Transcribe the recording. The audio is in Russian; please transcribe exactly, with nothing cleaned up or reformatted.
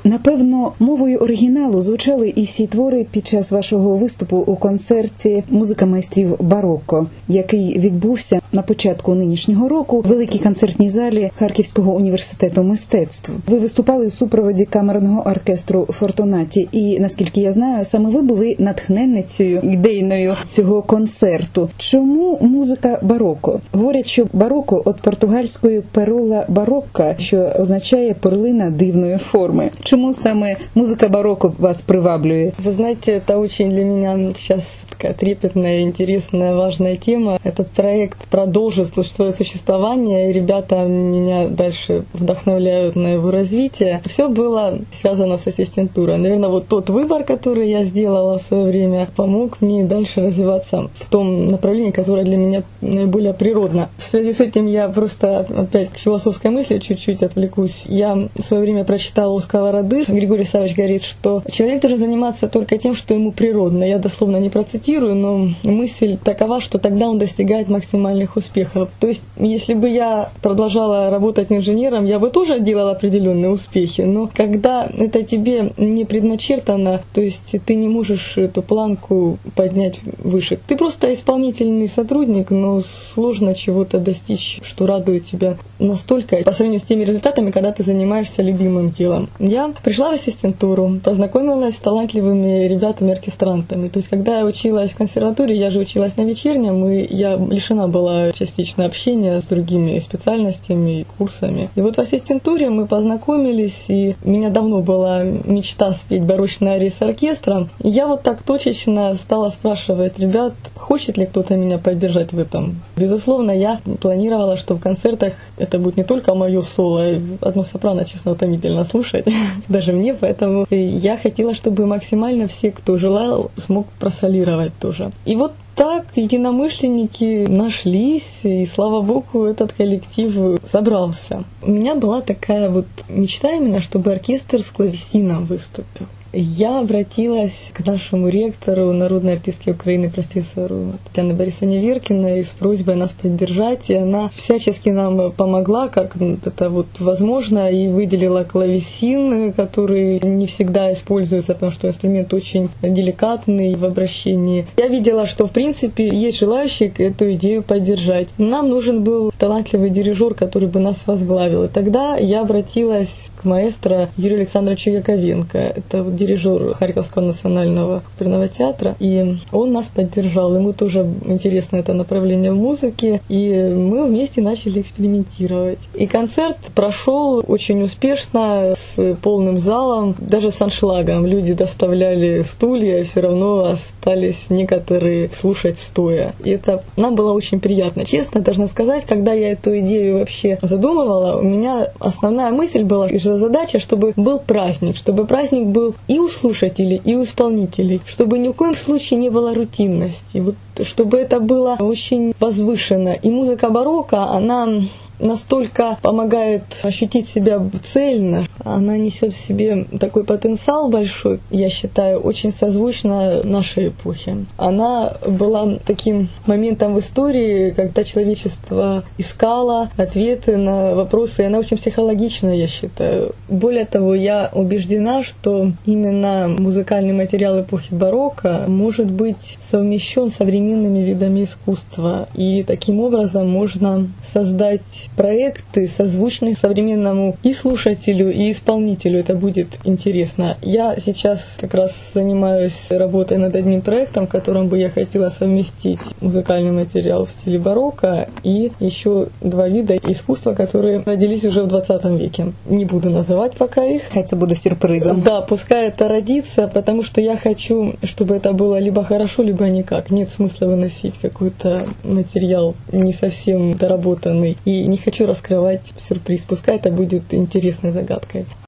Напевно, мовою оригіналу звучали і всі твори під час вашого виступу у концерті «Музика майстрів бароко», який відбувся на початку нинішнього року в великій концертній залі Харківського університету мистецтв. Ви виступали у супроводі камерного оркестру «Фортунаті», і, наскільки я знаю, саме ви були натхненницею ідейною цього концерту. Чому музика бароко? Говорять, що бароко від португальської «перола барокка», що означає «перлина дивної форми». Чому саме музика бароко вас приваблює? Вы знаете, это очень для меня сейчас такая трепетная, интересная, важная тема. Этот проект продолжит свое существование, и ребята меня дальше вдохновляют на его развитие. Все было связано с ассистентурой. Наверное, вот тот выбор, который я сделала в свое время, помог мне дальше развиваться в том направлении, которое для меня наиболее природно. В связи с этим я просто опять к философской мысли чуть-чуть отвлекусь. Я в свое время прочитала у Сковороды, Григорий Савич говорит, что человек должен заниматься только тем, что ему природно. Я дословно не процитирую, но мысль такова, что тогда он достигает максимальных успехов. То есть, если бы я продолжала работать инженером, я бы тоже делала определенные успехи, но когда это тебе не предначертано, то есть ты не можешь эту планку поднять выше. Ты просто исполнительный сотрудник, но сложно чего-то достичь, что радует тебя настолько по сравнению с теми результатами, когда ты занимаешься любимым делом. Я пришла в ассистентуру, познакомилась с талантливыми ребятами-оркестрантами. То есть, когда я училась в консерватории, я же училась на вечернем, и я лишена была частично общения с другими специальностями и курсами. И вот в ассистентуре мы познакомились, и у меня давно была мечта спеть барочные арии с оркестром. И я вот так точечно стала спрашивать ребят, хочет ли кто-то меня поддержать в этом. Безусловно, я планировала, что в концертах это будет не только мое соло, одно сопрано, честно, утомительно слушать, даже мне, поэтому я хотела, чтобы максимально все, кто желал, смог просолировать тоже. И вот так единомышленники нашлись, и, слава богу, этот коллектив собрался. У меня была такая вот мечта именно, чтобы оркестр с клавесином выступил. Я обратилась к нашему ректору, народной артистки Украины, профессору Татьяне Борисовне Веркиной с просьбой нас поддержать, и она всячески нам помогла, как это вот возможно, и выделила клавесин, который не всегда используется, потому что инструмент очень деликатный в обращении. Я видела, что в принципе есть желающие эту идею поддержать. Нам нужен был талантливый дирижер, который бы нас возглавил. И тогда я обратилась к маэстро Юрию Александровичу Яковенко. Это вот дирижер Харьковского национального оперного театра, и он нас поддержал. Ему тоже интересно это направление в музыке, и мы вместе начали экспериментировать. И концерт прошел очень успешно, с полным залом, даже с аншлагом. Люди доставляли стулья, и все равно остались некоторые слушать стоя. И это нам было очень приятно. Честно, должна сказать, когда я эту идею вообще задумывала, у меня основная мысль была, что задача, чтобы был праздник, чтобы праздник был и у слушателей, и у исполнителей, чтобы ни в коем случае не было рутинности, вот, чтобы это было очень возвышенно. И музыка барокко, она настолько помогает ощутить себя цельно, она несет в себе такой потенциал большой, я считаю, очень созвучна нашей эпохе. Она была таким моментом в истории, когда человечество искало ответы на вопросы, и она очень психологична, я считаю. Более того, я убеждена, что именно музыкальный материал эпохи барокко может быть совмещен с современными видами искусства, и таким образом можно создать проекты, созвучные современному и слушателю, и исполнителю. Это будет интересно. Я сейчас как раз занимаюсь работой над одним проектом, в котором бы я хотела совместить музыкальный материал в стиле барокко и еще два вида искусства, которые родились уже в двадцатом веке. Не буду называть пока их. Это будет сюрпризом. Да, пускай это родится, потому что я хочу, чтобы это было либо хорошо, либо никак. Нет смысла выносить какой-то материал не совсем доработанный. И не хочу раскрывать сюрприз. Пускай это будет интересной загадкой.